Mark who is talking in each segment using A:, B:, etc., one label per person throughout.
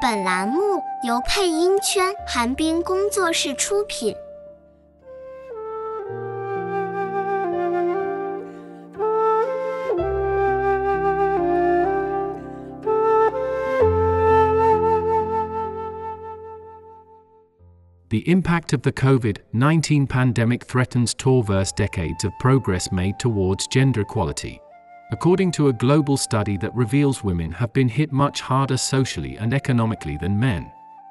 A: 本栏目由配音圈寒冰工作室出品。
B: The impact of the COVID-19 pandemic threatens to reverse decades of progress made towards gender equality, according to a global study that reveals women have been hit much harder socially and economically than men.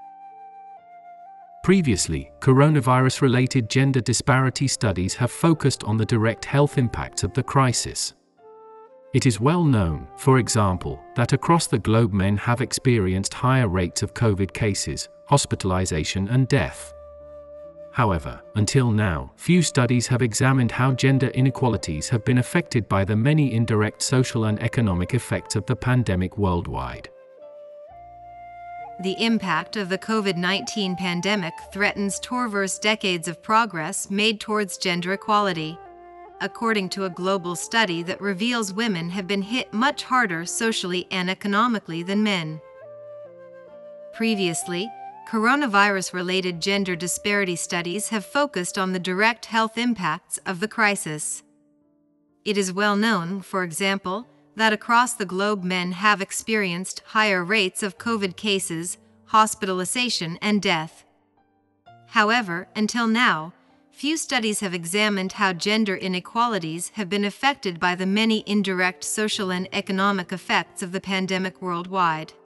B: Previously, coronavirus-related gender disparity studies have focused on the direct health impacts of the crisis. It is well known, for example, that across the globe men have experienced higher rates of COVID cases, hospitalization and death. However, until now, few studies have examined how gender inequalities have been affected by the many indirect social and economic effects of the pandemic worldwide.
C: The impact of the COVID-19 pandemic threatens to reverse decades of progress made towards gender equality, according to a global study that reveals women have been hit much harder socially and economically than men. Previously, coronavirus-related gender disparity studies have focused on the direct health impacts of the crisis. It is well known, for example, that across the globe men have experienced higher rates of COVID cases, hospitalization, and death. However, until now, few studies have examined how gender inequalities have been affected by the many indirect social and economic effects of the pandemic worldwide.